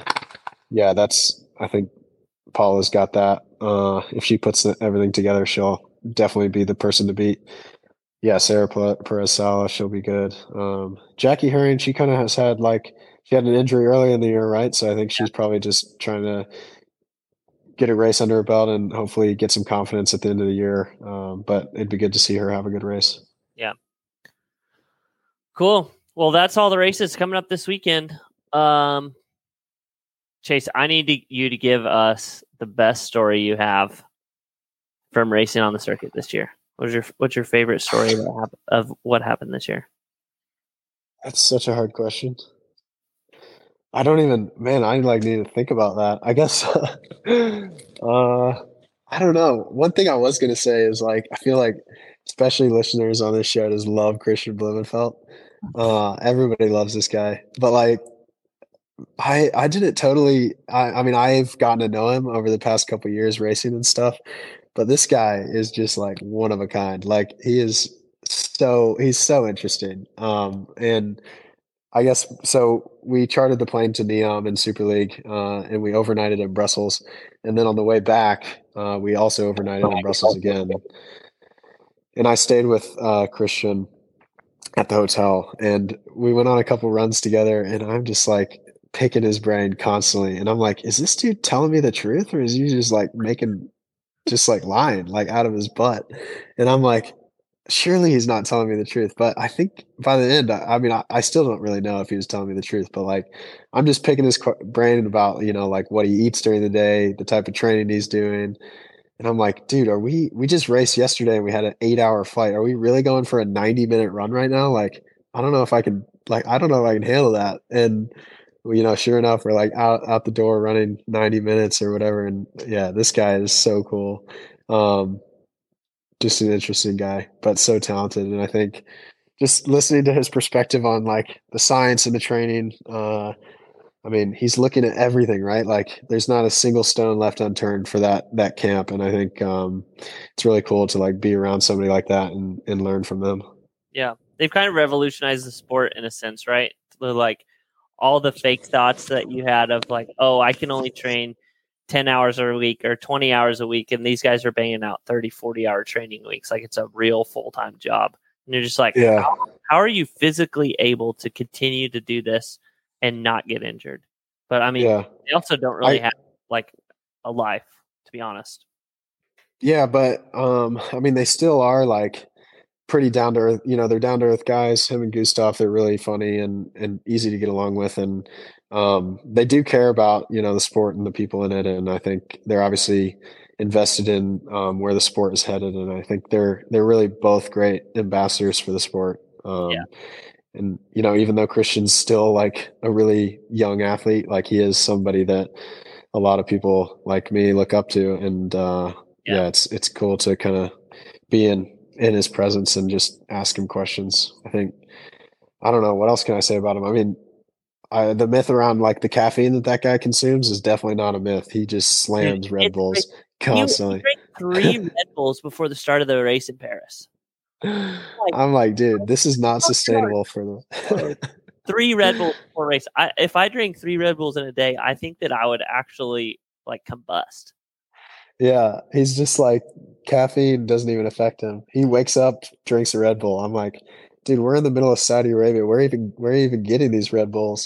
think Paula's got that. If she puts everything together, she'll definitely be the person to beat. Yeah, Sarah Perez-Sala, she'll be good. Jackie Herring, she kind of has had she had an injury early in the year, right? So I think she's probably just trying to get a race under her belt and hopefully get some confidence at the end of the year. But it'd be good to see her have a good race. Yeah. Cool. Well, that's all the races coming up this weekend. Chase, I need you to give us the best story you have from racing on the circuit this year. What's your favorite story of what happened this year? That's such a hard question. I don't even, man, I need to think about that. I guess, I don't know. One thing I was going to say is I feel like, especially listeners on this show just love Christian Blumenfeld. Everybody loves this guy, but I didn't totally, I mean, I've gotten to know him over the past couple of years racing and stuff, but this guy is just one of a kind. He's so interesting. And I guess so. We chartered the plane to Neom in Super League, and we overnighted in Brussels. And then on the way back, we also overnighted in Brussels again. And I stayed with Christian at the hotel, and we went on a couple runs together. And I'm just picking his brain constantly, and I'm like, "Is this dude telling me the truth, or is he just making, just lying out of his butt?" And I'm like, surely he's not telling me the truth. But I think by the end, I mean, I still don't really know if he was telling me the truth, but I'm just picking his brain about, what he eats during the day, the type of training he's doing. And I'm like, dude, we just raced yesterday and we had an 8-hour flight. Are we really going for a 90-minute run right now? I don't know if I can, I don't know if I can handle that. And, sure enough, we're out the door running 90 minutes or whatever. And yeah, this guy is so cool. Just an interesting guy, but so talented. And I think just listening to his perspective on the science and the training, I mean, he's looking at everything, right? There's not a single stone left unturned for that camp. And I think it's really cool to be around somebody like that and learn from them. Yeah. They've kind of revolutionized the sport in a sense, right? All the fake thoughts that you had of oh, I can only train 10 hours a week or 20 hours a week, and these guys are banging out 30, 40-hour training weeks. It's a real full-time job. And you're just yeah. How are you physically able to continue to do this and not get injured? But I mean, they also don't really have a life, to be honest. Yeah, but I mean, they still are pretty down to earth. They're down to earth guys. Him and Gustav, they're really funny and easy to get along with. And they do care about, the sport and the people in it. And I think they're obviously invested in where the sport is headed. And I think they're really both great ambassadors for the sport. And, even though Christian's still a really young athlete, he is somebody that a lot of people like me look up to. And it's cool to kind of be in his presence and just ask him questions. I don't know, what else can I say about him? I mean, the myth around the caffeine that guy consumes is definitely not a myth. He just slams Red Bulls constantly. He drank 3 Red Bulls before the start of the race in Paris. I'm dude, this is not sustainable for them. 3 Red Bulls before race. If I drank 3 Red Bulls in a day, I think that I would actually combust. Yeah, he's just caffeine doesn't even affect him. He wakes up, drinks a Red Bull. I'm like, dude, we're in the middle of Saudi Arabia. Where are you even getting these Red Bulls?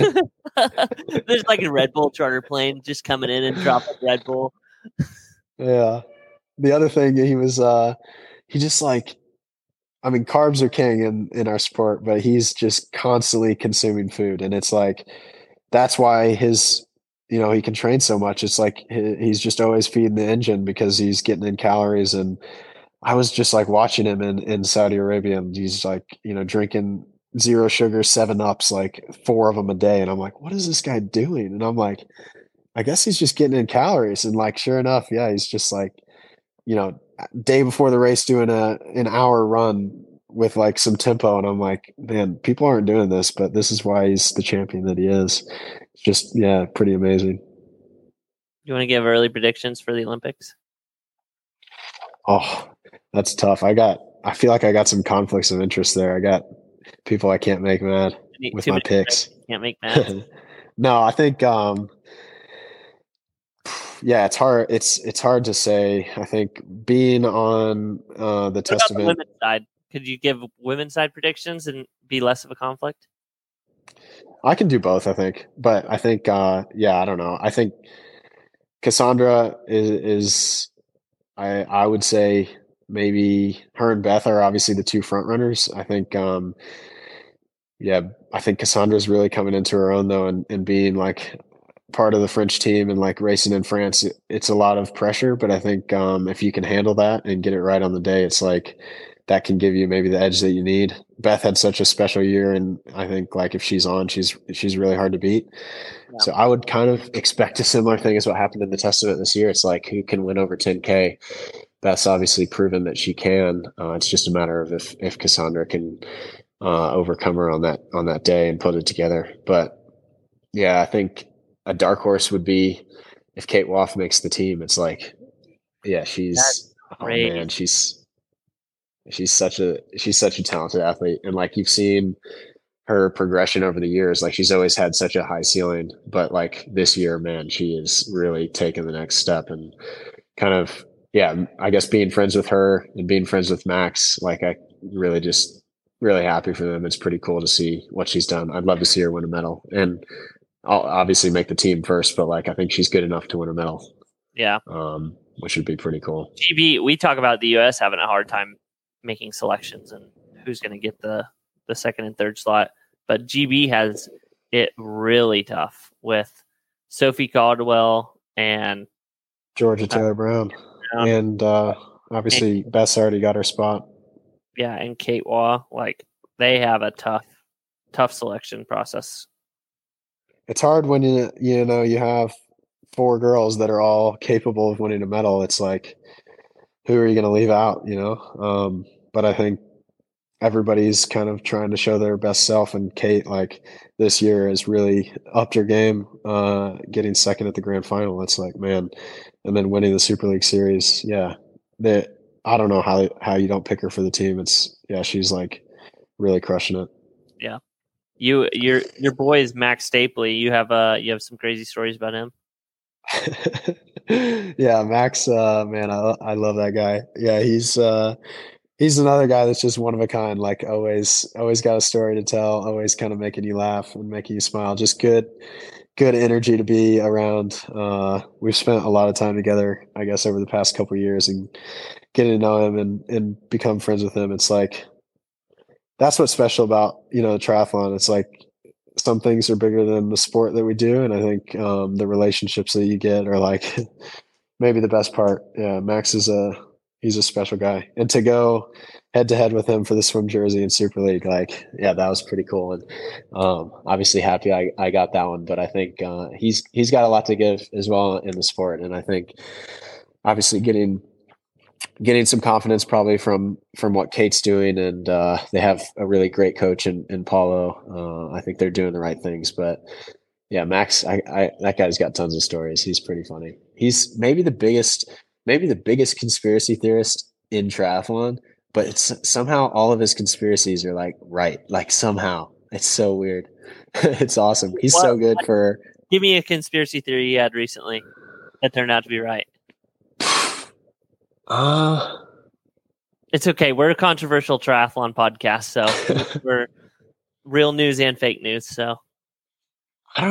There's a Red Bull charter plane just coming in and dropping Red Bull. Yeah. The other thing, he was he just I mean, carbs are king in our sport, but he's just constantly consuming food. And it's that's why his, he can train so much. It's he's just always feeding the engine because he's getting in calories. And I was just watching him in Saudi Arabia, and he's drinking 0 sugar 7-Ups, 4 of them a day. And I'm like, what is this guy doing? And I'm like, I guess he's just getting in calories. And sure enough, yeah, he's just day before the race doing an hour run with some tempo. And I'm like, man, people aren't doing this, but this is why he's the champion that he is. It's just, yeah, pretty amazing. You want to give early predictions for the Olympics? Oh, that's tough. I feel like I got some conflicts of interest there. I got people I can't make mad with Too my many picks. can't make mad. No, I think yeah, it's hard. It's hard to say. I think being on the What about the Testament, women's side? Could you give women's side predictions and be less of a conflict? I can do both. I think, but I think yeah, I don't know. I think Cassandra is I would say maybe her and Beth are obviously the two front runners. I think yeah, I think Cassandra's really coming into her own though, and being like part of the French team and like racing in France, it's a lot of pressure. But I think if you can handle that and get it right on the day, it's like that can give you maybe the edge that you need. Beth had such a special year, and I think like if she's on, she's really hard to beat. Yeah. So I would kind of expect a similar thing as what happened in the Testament this year. It's like who can win over 10K. Beth's obviously proven that she can. It's just a matter of if Cassandra can overcome her on that day and put it together. But yeah, I think a dark horse would be if Kate Woff makes the team. It's like, yeah, oh man, she's such a talented athlete, and like you've seen her progression over the years. Like she's always had such a high ceiling, but like this year, man, she is really taking the next step and kind of, yeah, I guess being friends with her and being friends with Max, like I really just really happy for them. It's pretty cool to see what she's done. I'd love to see her win a medal, and I'll obviously make the team first, but like I think she's good enough to win a medal. Yeah. Which would be pretty cool. GB, we talk about the US having a hard time making selections and who's going to get the second and third slot. But GB has it really tough with Sophie Caldwell and Georgia Taylor Brown. And obviously Beth's already got her spot. Yeah, and Kate Waugh. Like they have a tough selection process. It's hard when you have 4 girls that are all capable of winning a medal. It's like, who are you going to leave out, but I think everybody's kind of trying to show their best self, and Kate, like this year, has really upped her game, getting second at the grand final. It's like, man, and then winning the Super League series. Yeah. I don't know how you don't pick her for the team. She's like really crushing it. Yeah. Your boy is Max Stapley. You have some crazy stories about him. Yeah, Max, man, I love that guy. Yeah, he's another guy that's just one of a kind. Like always got a story to tell. Always kind of making you laugh and making you smile. Just good energy to be around. We've spent a lot of time together, I guess, over the past couple of years, and getting to know him and become friends with him. It's like that's what's special about triathlon. It's like some things are bigger than the sport that we do, and I think the relationships that you get are like maybe the best part. Yeah, Max he's a special guy, and to go head to head with him for the swim jersey in Super League, like, yeah, that was pretty cool. And obviously happy I got that one, but I think he's got a lot to give as well in the sport, and I think obviously getting some confidence probably from what Kate's doing, and they have a really great coach in Paulo. I think they're doing the right things, but yeah, Max, that guy's got tons of stories. He's pretty funny. He's maybe the biggest conspiracy theorist in triathlon, but it's somehow all of his conspiracies are like right. Like somehow it's so weird. It's awesome. He's so good for. Give me a conspiracy theory you had recently that turned out to be right. It's okay. We're a controversial triathlon podcast, so we're real news and fake news. So I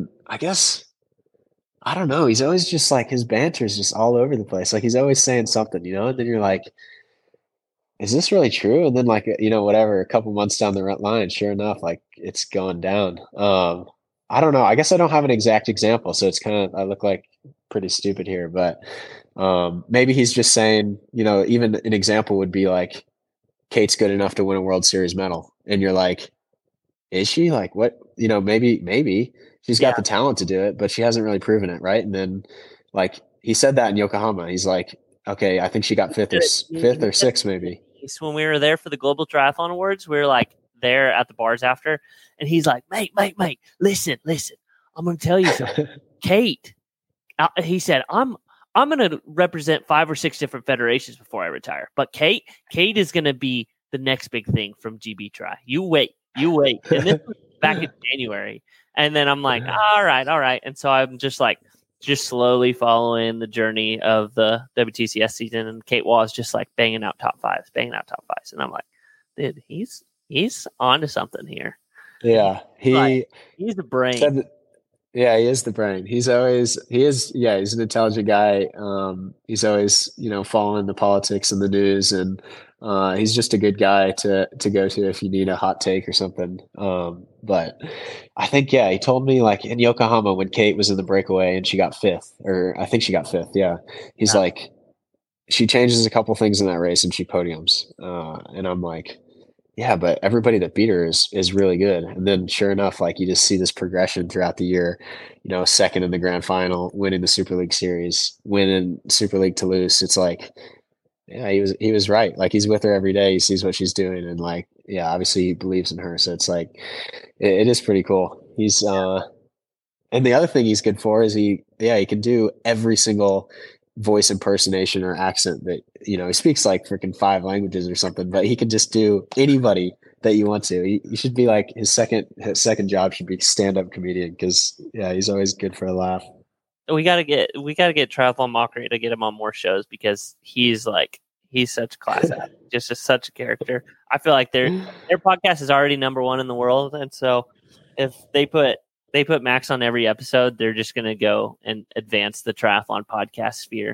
don't know. He's always just like, his banter is just all over the place. Like he's always saying something, and then you're like, is this really true? And then like, whatever, a couple months down the line, sure enough, like it's going down. I don't know. I guess I don't have an exact example. So it's I look like pretty stupid here, but maybe he's just saying, even an example would be like, Kate's good enough to win a World Series medal. And you're like, is she? Like what? Maybe she's got the talent to do it, but she hasn't really proven it, right? And then like he said that in Yokohama, he's like, okay, I think she got fifth or sixth maybe. When we were there for the Global Triathlon Awards, we were like there at the bars after, and he's like, mate, listen, I'm going to tell you something. Kate, he said, I'm I'm going to represent 5 or 6 different federations before I retire. But Kate is going to be the next big thing from GB Tri. You wait. And this was back in January. And then I'm like, all right. And so I'm just slowly following the journey of the WTCS season. And Kate was just like banging out top fives. And I'm like, dude, he's on to something here. Yeah. He's the brain. Yeah, he is the brain. He's an intelligent guy. He's always, following the politics and the news, and he's just a good guy to go to if you need a hot take or something. But I think, he told me like in Yokohama when Kate was in the breakaway and she got 5th, or I think she got 5th. Yeah. He's like, she changes a couple things in that race and she podiums. And I'm like, yeah, but everybody that beat her is really good. And then sure enough, like you just see this progression throughout the year, second in the grand final, winning the Super League series, winning Super League Toulouse. It's like, yeah, he was right. Like he's with her every day. He sees what she's doing. And like, yeah, obviously he believes in her. So it's like, it is pretty cool. He's, and the other thing he's good for is he can do every single voice impersonation or accent that, he speaks like freaking 5 languages or something, but he can just do anybody that you want to. He should be like his second job should be stand-up comedian, because he's always good for a laugh. We gotta get Triathlon Mockery to get him on more shows, because he's such a class act, just such a character. I feel like their podcast is already number 1 in the world, and so if they put Max on every episode, they're just going to go and advance the triathlon podcast sphere.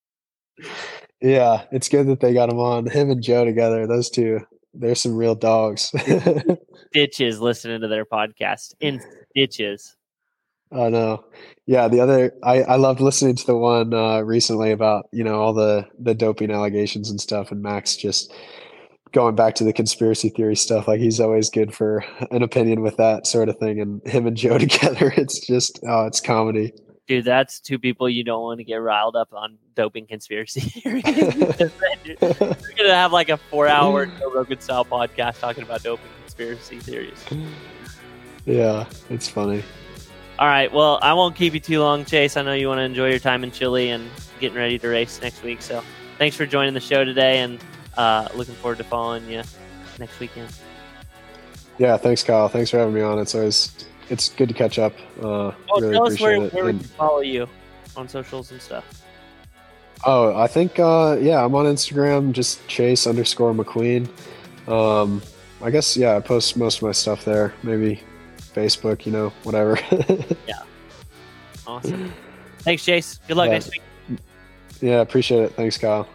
Yeah, it's good that they got him on. Him and Joe together, those two, they're some real dogs. Stitches listening to their podcast. In stitches. Oh, no. Yeah, I loved listening to the one recently about, all the doping allegations and stuff, and Max just going back to the conspiracy theory stuff. Like he's always good for an opinion with that sort of thing. And him and Joe together, it's just, it's comedy. Dude, that's 2 people you don't want to get riled up on doping conspiracy theories. You're going to have like a 4-hour Joe Rogan style podcast talking about doping conspiracy theories. Yeah, it's funny. All right. Well, I won't keep you too long, Chase. I know you want to enjoy your time in Chile and getting ready to race next week. So thanks for joining the show today, and looking forward to following you next weekend. Yeah, thanks, Kyle. Thanks for having me on. It's good to catch up. Really tell us where we can follow you on socials and stuff. Oh, I think I'm on Instagram, just Chase_McQueen. I guess I post most of my stuff there. Maybe Facebook, whatever. Yeah. Awesome. Thanks, Chase. Good luck next week. Yeah, appreciate it. Thanks, Kyle.